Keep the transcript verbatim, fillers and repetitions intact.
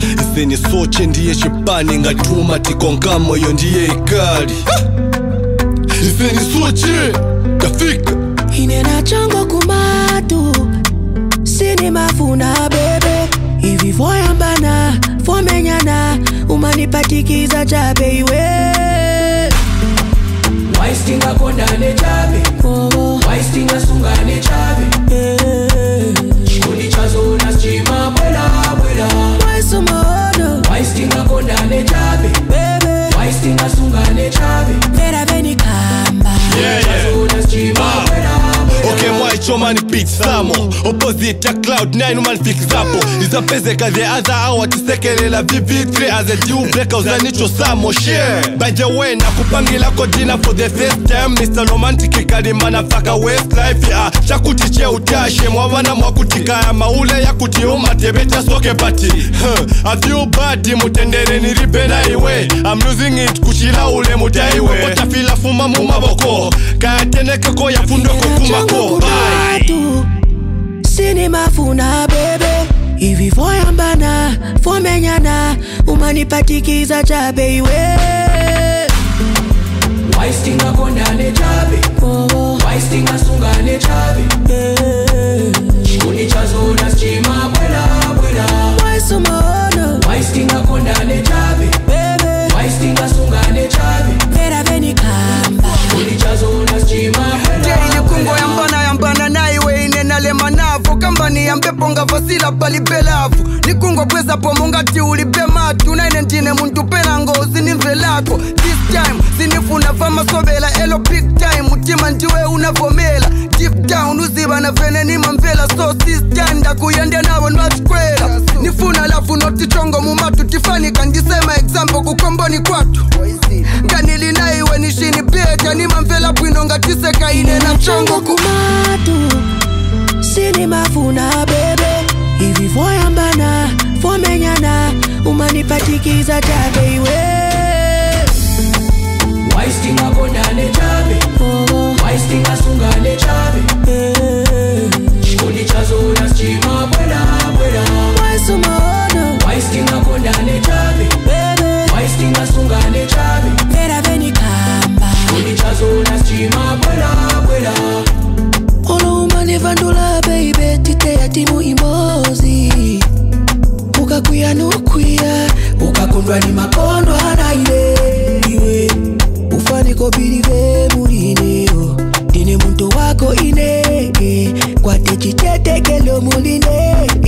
Iseni soche ndiye chipani ngatuma tikonkamo yo ndiye ikali. Iseni soche tafika inena chango kumatu sini mafuna bebe hivi voyambana fomenyana umanipatikiza chabe iwe waistinga kondane chabe oh. waistinga sungane chabe yeah. Shikundi chazo na stima bwela bwela waisumono waistinga kondane chabe bebe waistinga sungane chabe vera veni kamba yeah, chazo na stima ah. bwela Okay, moi chomani pitch samo opposite ya cloud nine man fix zapo izapezeka the other hour tisekelela V V three as a deal breaker uzanicho samo share by the way nakupangila kodina for the first time Mister Romantic kalimana faka Westlife ya chakuti che utashe mwabana mwakutika ya maule ya kutiuma tebeta soke pati huh. I feel bad mutendere niripe na iwe I'm losing it kuchila ule mutaiwe potafila fuma mumaboko kateneke ko ya fundo kukumako kumatu sini mafuna bebe hivi voyambana fomenyana umanipatikiza chabe iwe waistinga kondane chabe oh. waistinga sungane chabe yeah. Shikundi chazo na stima bwela bwela waisumono waistinga kondane chabe bebe waistinga sungane chabe vera veni kamba Shikundi chazo na stima bwela kungo yambana yambana naiwe inenale manavo kambani yambepo ngavasila pali belavu nikungo bweza pomo ngati ulibe matu naine ndine muntu pena ngozi nimve lako this time sinifuna vamasobela elo big time mutima ndiwe unavomela deep down uziba na vene nimamvela so this time ndakuyende navo nwachikwela nifuna lafu notichongo mumatu tifanika ndisema example kukomboni kwatu nganili naiwe nishini peta nimamvela bwino ngatiseka ine na chongo kumatu sini mafuna bebe hivi voyambana fomenyana umanipatikiza chabe iwe waistinga kondane chabe oh. waistinga sungane chabe yeah. Shikundi chazo na stima bwela bwela waisumono waistinga kondane chabe bebe waistinga sungane chabe vera veni kamba Shikundi chazo na stima bwela bwela olo umanivandula baby tite ya timu imbozi ukakuya nukuya ukakundwa ni makondo hanaile iwe ufaniko bilive mulineo dine muntu wako ine kwa techichetekelo muline